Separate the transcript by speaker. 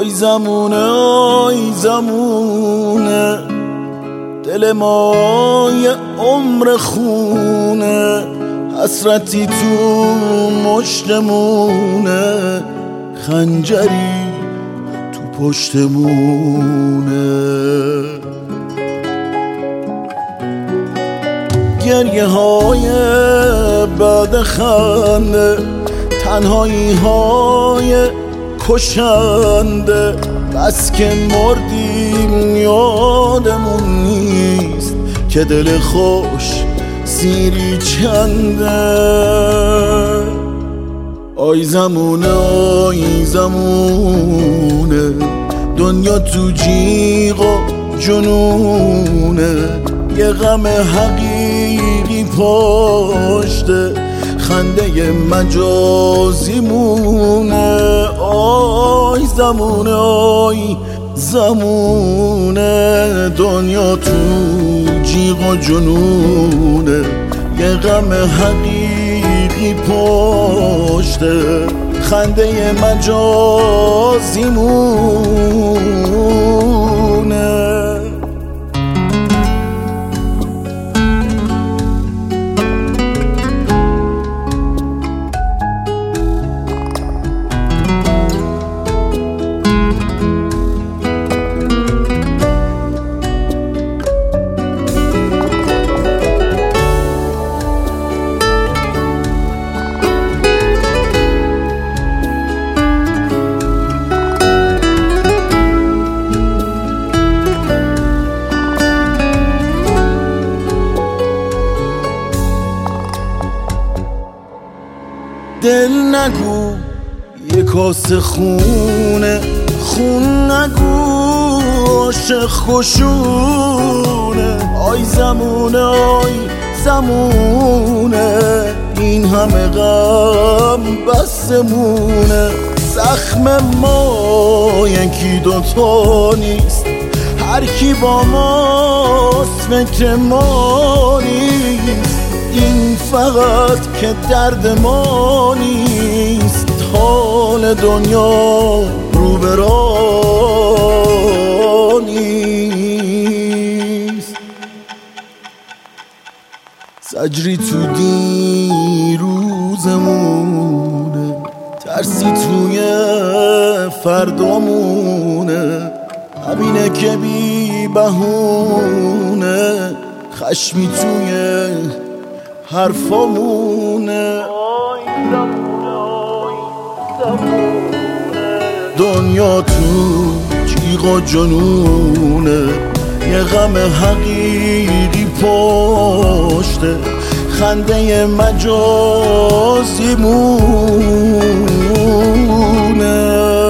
Speaker 1: آی زمونه دل ما یه عمر خونه، حسرتی تو مشتمونه، خنجری تو پشتمونه. گریه های بعد خنده، تنهایی های کشنده، بس که مردیم یادمون نیست که دل خوش سیری چنده. آی زمونه دنیا تو جیغ و جنونه، یه غم حقیقی پشته، خنده مجازی مونه. آی زمونه دنیا تو جیغ و جنونه، یه غم حقیقی پشته، خنده مجازی مونه. دل نگو یه کاسه خونه، خون نگو عاشق خوشونه. آی زمونه این همه غم بسمونه، زخم ما یکی دوتا نیست، هر کی با ماست فکر ما نیست. این فقط که درد ما نیست، حال دنیا رو به راه نیست. زجری تو دیروزمونه، ترسی توی فردامونه، همینه که بی بهونه، خشمی توی حرفامونه. دنیا تو جیغ و جنونه، یه غم حقیقی پشته، خنده مجازی مونه.